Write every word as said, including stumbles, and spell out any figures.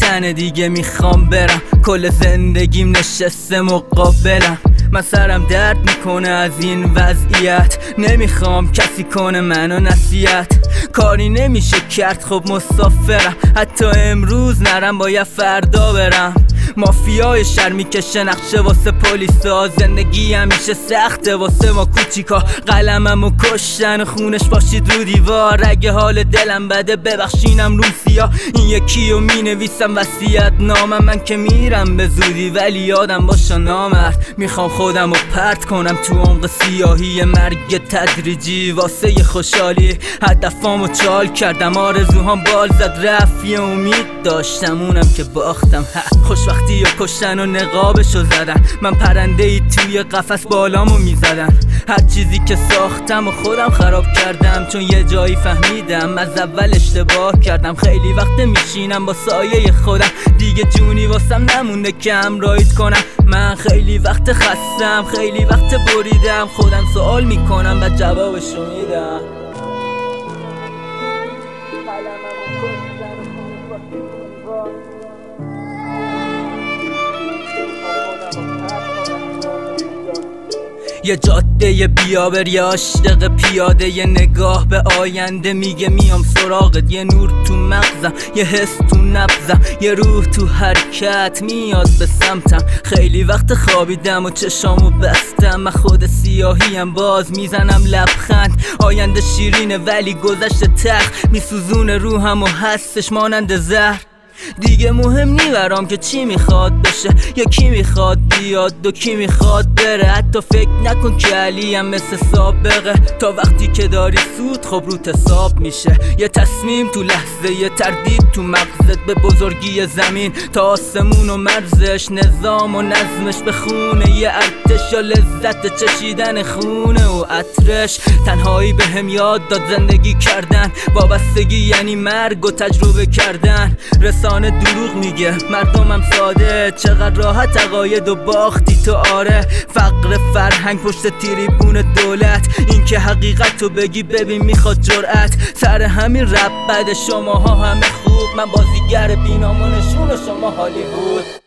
رفتن دیگه میخوام برم، کل زندگیم نشسته مقابلم. من سرم درد میکنه از این وضعیت، نمیخوام کسی کنه منو نصیحت. کاری نمیشه کرد خب مسافرم، حتی امروز نرم باید فردا برم. مافیای شهر میکشه نقشه واسه پلیسا، زندگی همیشه سخته واسه ما کوچیکا. قلممو کشتن خونش باشید رو دیوار، اگه حال دلم بده ببخشینم روم سیاه. این یکیو مینویسم وصیت نامم، من که میرم به زودی ولی یادم باشه نامرد. میخوام خودمو پرت کنم تو عمق سیاهی مرگ تدریجی واسه ی خوشحالی. هدفامو چال کردم، آرزوهام بال زد رفت، یه امید داشتم اونم که باختم. خوشبختی و کشتن و نقابشو زدن، من پرنده ای توی قفس بالامو میزدن. هر چیزی که ساختم و خودم خراب کردم، چون یه جایی فهمیدم از اول اشتباه کردم. خیلی وقت میشینم با سایه خودم، دیگه جونی واسم نمونده که همراهیت کنم. من خیلی وقت خستم، خیلی وقت بریدم، خودم سوال میکنم و جوابشو میدم. یه جاده بیابر، یه عاشق پیاده، یه نگاه به آینده میگه میام سراغت. یه نور تو مغزم، یه حس تو نبضم، یه روح تو حرکت میاد به سمتم. خیلی وقت خوابیدم و چشامو بستم، من خود سیاهیم باز میزنم لبخند. آینده شیرینه ولی گذشته تلخ، میسوزونه روحم و هستش مانند زهر. دیگه مهم نی برام که چی میخواد بشه یا کی میخواد بیاد و کی میخواد بره. حتی فکر نکن که علیم مثل سابقه، تا وقتی که داری سود خب روت حساب میشه. یه تصمیم تو لحظه، یه تردید تو مغزت، به بزرگی زمین تا آسمون و مرزش. نظام و نظمش به خونه یه ارتش، یا لذت چشیدن خونه و عطرش. تنهایی به هم یاد داد زندگی کردن، وابستگی یعنی مرگ و تجربه کردن. رسانه دروغ میگه مردمم ساده، چقدر راحت عقاید و باختی تو. آره فقر فرهنگ پشت تریبون دولت، این که حقیقت رو بگی ببین میخواد جرأت. سر همین رب بد شماها همه خوب، من بازیگر بینامونشون و شما هالیوود.